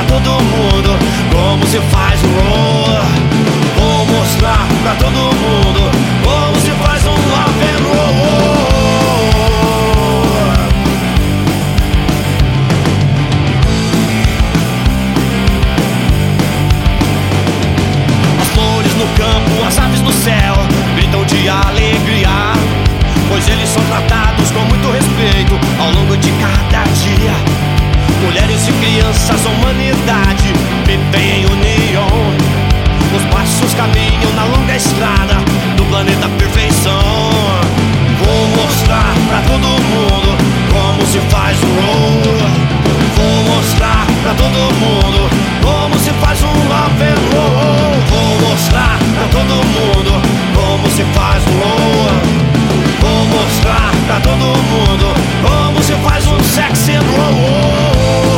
todo mundo como se faz um roll. Vou mostrar pra todo mundo como se faz um love and roll. As flores no campo, as aves no céu gritam de alegria, pois eles são tratados com muito respeito ao longo de cada dia. Mulheres e crianças, a humanidade vivem em união. Os passos caminham na longa estrada do planeta perfeição. Vou mostrar pra todo mundo como se faz um roll. Vou mostrar pra todo mundo como se faz um love and roll. Vou mostrar pra todo mundo como se faz um roll. Vou mostrar pra todo mundo como se faz um sexy and roll.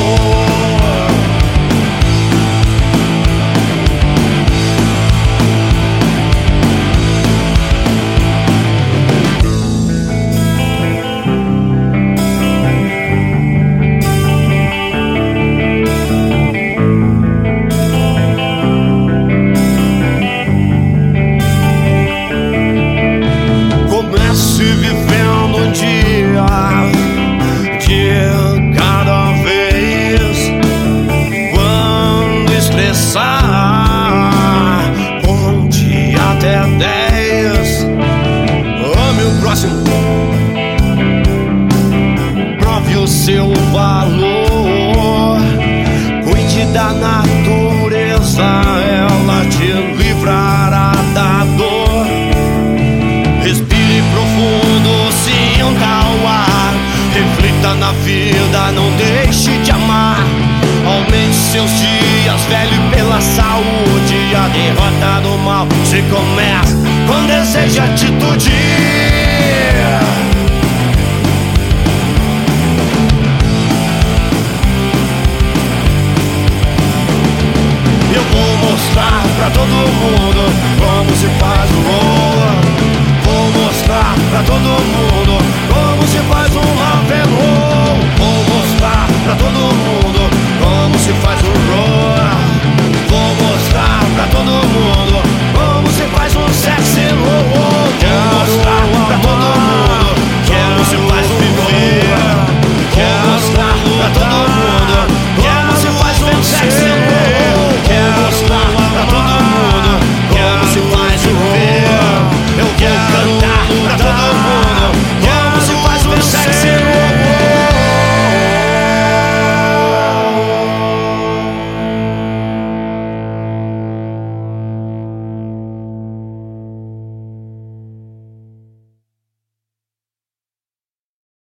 Prove o seu valor, cuide da natureza, ela te livrará da dor. Respire profundo, sinta o ar, reflita na vida, não deixe de amar. Aumente seus dias, velho, pela saúde. A derrota do mal se começa com desejo e atitude. Eu vou mostrar pra todo mundo como se faz